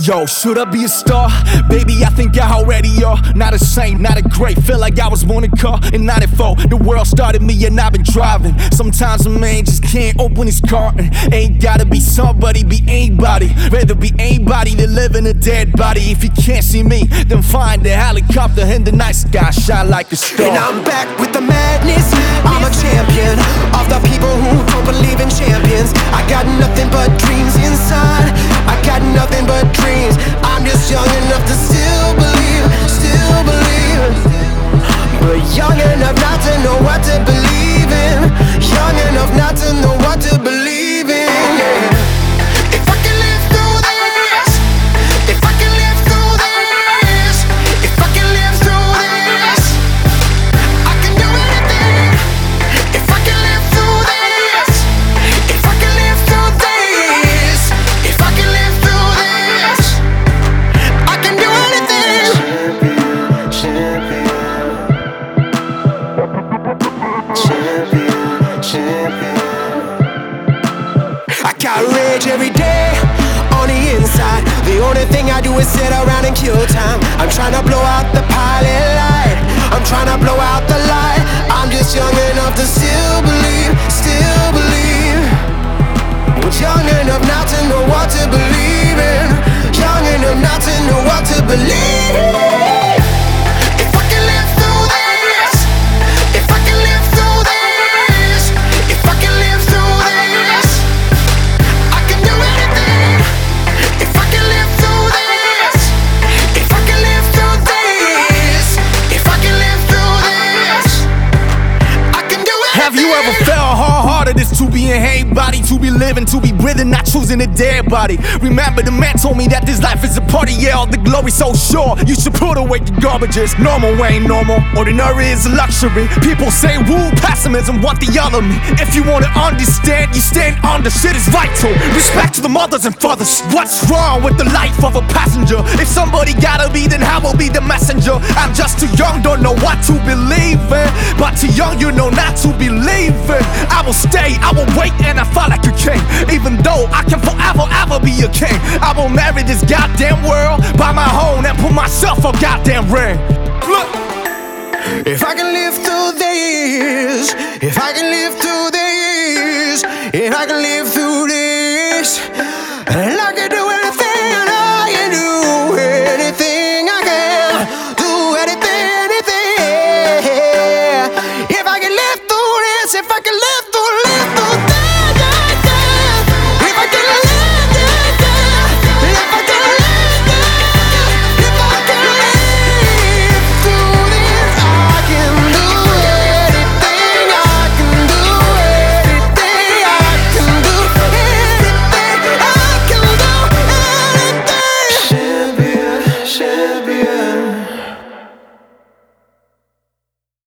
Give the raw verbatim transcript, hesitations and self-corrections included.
Yo, should I be a star? Baby, I think I already are. Not a saint, not a great. Feel like I was born in a car in ninety-four. The world started me and I've been driving. Sometimes a man just can't open his car. Ain't gotta be somebody, be anybody. Rather be anybody than live in a dead body. If you can't see me, then find the helicopter in the night sky, shine like a star. And I'm back with the madness. I'm a champion of the people who don't believe in champions. I got nothing but dreams inside. I got nothing but dreams. I'm just young enough to still believe, still believe, but young enough not to know what to believe in. Young enough not to know what to believe in. Yeah. If I can live through this, if I can live through this, if I can live through this, I can do anything. If I can live through this, if I can live through this, if I can live through this, I can do anything. Champion, champion, champion. I got rage every day on the inside. The only thing I do is sit around and kill time. I'm trying to blow out the pilot light. I'm trying to blow out the light. I'm just young enough to still believe, still believe, but young enough not to know what to believe in. Young enough not to know what to believe. If I can live through this, if I can live through this, if I can live through this, I can do anything. If I can live through this, if I can live through this, if I can live through this, I can do anything. Have you ever felt hard-hearted? It's to be in hey body, to be living, to be breathing, not choosing a dead body. Remember the man told me that this life is a party, yeah, all the glory so sure. You should put away the garbages. Normal ain't normal, ordinary is a luxury. People say woo, pessimism, want the other me. If you wanna understand, you stand on the shit is vital. Respect to the mothers and fathers. What's wrong with the life of a passenger? If somebody gotta be, then I will be the messenger. I'm just too young, don't know what to believe in, but too young, you know not to believe in. I will stay, I will wait, and I fight like a king. Even though I can forever, ever be a king. I will marry this goddamn world, buy my home, and put myself a goddamn ring. Look. If I can live through this, if I can live through this, if I can live